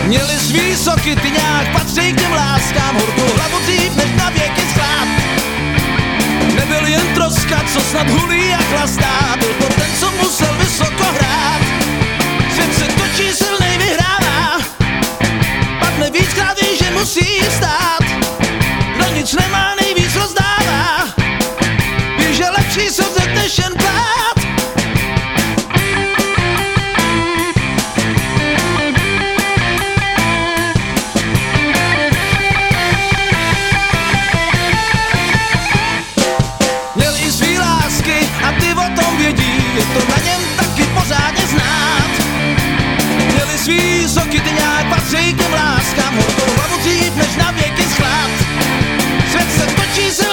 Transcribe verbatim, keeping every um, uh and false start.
Měli svý soky, ty nějak patří k těm láskám, horkou hlavu dřív než na věky schlát. Nebyl jen troska, co snad hulí a chlastá, byl to ten, co musel vysoko hrát. Svět se točí, silnej vyhrává, padne víckrát, ví, že musí vstát. Kdo nic nemá, nejvíc rozdává, ví, že lepší slzet než jen plát. Měl i svý lásky a ty o tom vědí, je to na něm taky pořádně znát. Měli svý soky, ty nějak patří k těm láskám, horkou hlavu dřív než na věky schlát. Svět se točí, se